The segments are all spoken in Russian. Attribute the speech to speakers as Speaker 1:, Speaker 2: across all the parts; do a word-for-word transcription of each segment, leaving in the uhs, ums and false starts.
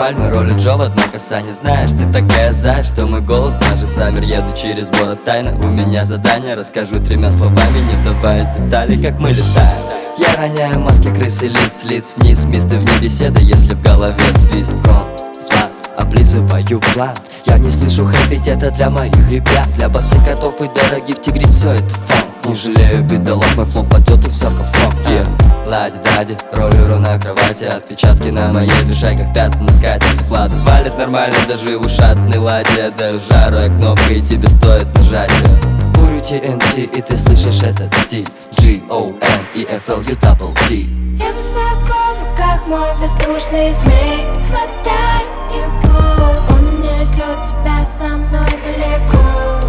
Speaker 1: пальмы, ролит Джо в одно касание. Знаешь, ты такая зая, что мой голос даже замер. Еду через город тайно, у меня задание. Расскажу тремя словами, не вдаваясь в детали, как мы летаем. Я роняю маски крысы лиц, лиц вниз, мисты вне беседы, если в голове свист. Влад, облизываю план. Я не слышу хейт, ведь это для моих ребят. Для босых котов и дорогих тигриц все это фан. Не жалею бедолог, мой флоу кладет их в саркофаг. yeah. Лади-дади, роллеру на кровати. Отпечатки на моей душе, как пятна на скатерти. Влада валит нормально, даже в ушатной ладе. Я даю жару, я кнопка, и тебе стоит нажатия. Курю ти эн ти, и ты слышишь этот стиль. джи о эн и эф эл ю дабл ди.
Speaker 2: Я высоко в руках, мой воздушный змей. Хватай его, он унесет тебя со мной далеко.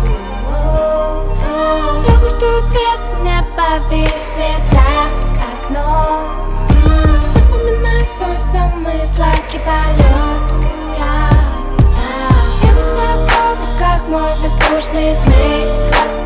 Speaker 2: Йогуртовый цвет мне повиснет за окном. Запоминай свой самый сладкий полет. Я, я, я высоко в руках, мой воздушный змей.